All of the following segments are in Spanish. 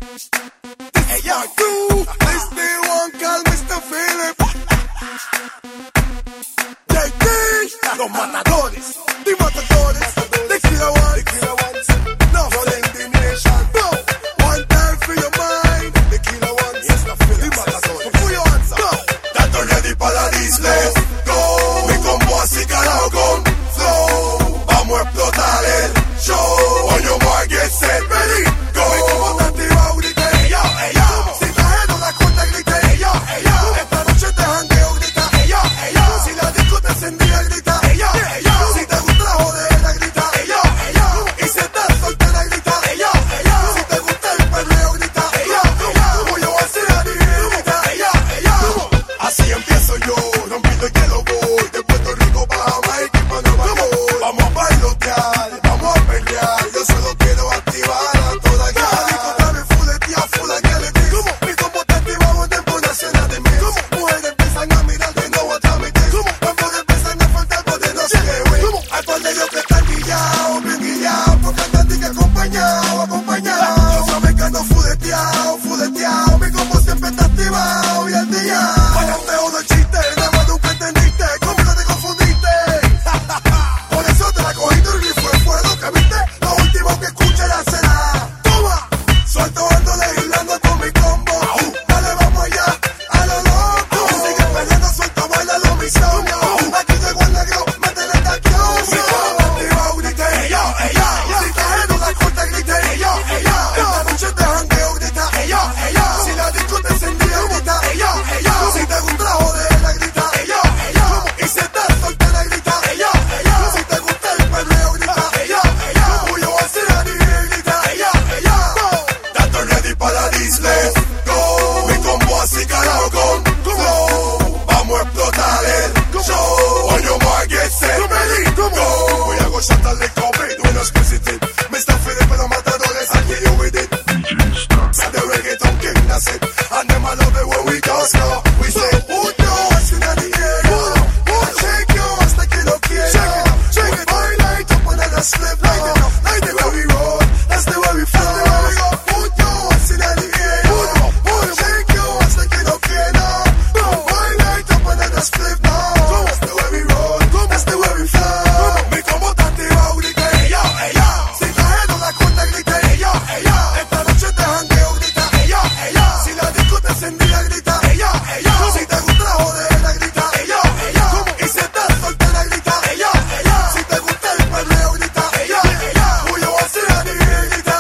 Hey, yo, tú, this the one called Mr. Philip. JD, los matadores, the matadores, the killer ones, no for the indignation, no, one time for your mind, the killer ones, yes, the matadores, for your answer, no, tanto ready para la Disney, go, mi combo así calado con flow, vamos a explotar el show, on your mark, get set, ready, go, mi combo está activado, grité, yo, si trajeron la corta, grité, yo, esta noche te jangueo, grita, si la disco te encendía, grita, si te gusta la jodera, grita, y si estás soltera, grita, si te gusta el perreo, grita, como yo voy a ser a grita, así empiezo yo, rompiendo el hielo voy, de Puerto Rico para Jamaica y para Nueva York, vamos a bailotear, vamos a pelear, yo solo quiero activar a toda guía, dame fuletear, full agility, mi combo está activado en tiempo nacional de mí, mujeres empiezan a mirar de nuevo atrás mi team, cuando empiezan a faltar porque no sé qué güey, hay par de ellos que están guillados, bien guillados, porque andan que acompañado, yo sabes que ando fuleteado, mi combo siempre está activado y al día, párate uno el chiste, nada más nunca entendiste, conmigo te confundiste, por eso te la cogiste y fue lo que viste, lo último que escuché la será, toma, suelto ando legislando con mi combo, dale vamos allá, a lo loco, sigue peleando, suelto, baila lo misoño, aquí llegó el negro, métele taquioso, mi combo activado, grité, si trajeron la corta, grité, esta noche te jangueo, grita, si la disco te encendía, grita, si te gusta la jodera, grita, y si estás soltera, grita, si te gusta el perreo, grita, como yo voy a ser a nivel, grita, tanto ready para la Disney, go, mi combo así calado con flow, vamos a explotar el show, on your mark, get set, ready, go, voy a gozarle COVID, when it's visited, Mr. Philip and the matadores, I kill you with it, said the reggaeton king, that's it, and them I love it when we just go, we say, put your hands in the air, shake your ass like you don't care, shake it, light up another slip, like the way we roll, that's the way we flow, put your hands in the air, shake your ass like you don't care, light up another slip, that's the way we roll, that's the way we flow, mi combo está activado, grité, si trajeron la corta, grité, esta noche te jangueo, grita, si la disco te encendía, grita, si te gusta la jodera, grita, y si estás soltera, grita, si te gusta el perreo, grita, como yo voy a ser a nivel, grita,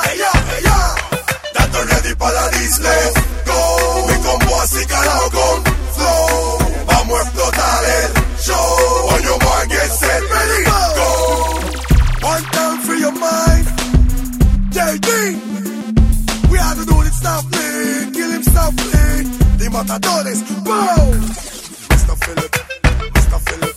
tanto ready para la Disney, go, mi combo así calado con flow, vamos a explotar el show, on your mark, get set, ready, go, one time for your mind, JD, we are to do it softly, kill him softly, the matadores, boom, Mr. Philip,